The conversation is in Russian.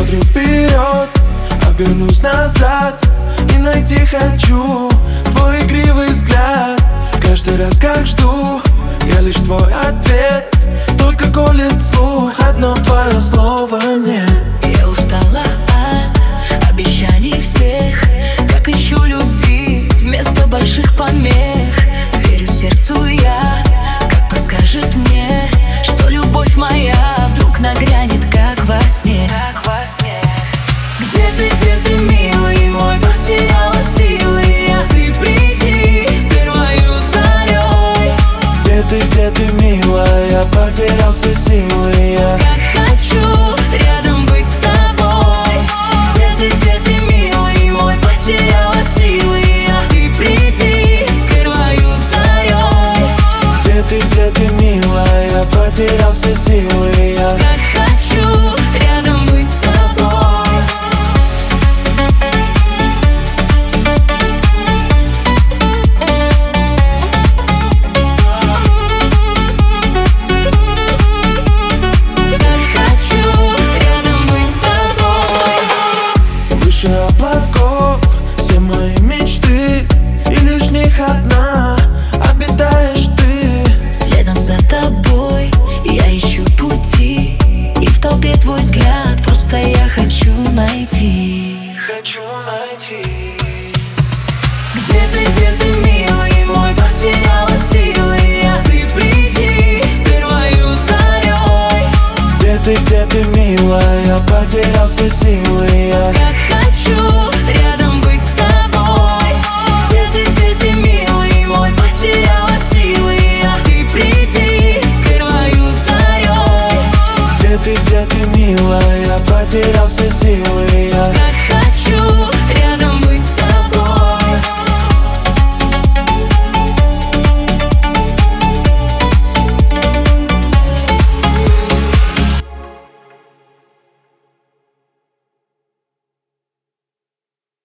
Смотрю вперед, обернусь назад и найти хочу твой игривый взгляд. Каждый раз как жду, я лишь твой ответ. Только колет слух одно твое слово мне. Я устала от обещаний всех, как ищу любви вместо больших помех. Верю сердцу я, как подскажет мне, что любовь моя вдруг нагрянет, как во сне. Где ты, милый мой, потеряла силы, а ты приди первою зарей. Где ты, милая, потерял все силы я. Как хочу рядом быть с тобой. Где ты, милый мой, потеряла силы, а ты приди первою зарей. Где ты, милая, потерял все силы я. Как хочу рядом быть с тобой. Выше облаков все мои мечты, и лишь в них одна обитаешь ты. Следом за тобой я ищу пути, и в толпе твой взгляд просто я хочу найти. Где ты, милый мой, потеряла силы, а ты приди первою зарей. Где ты, милая, потерял все силы я.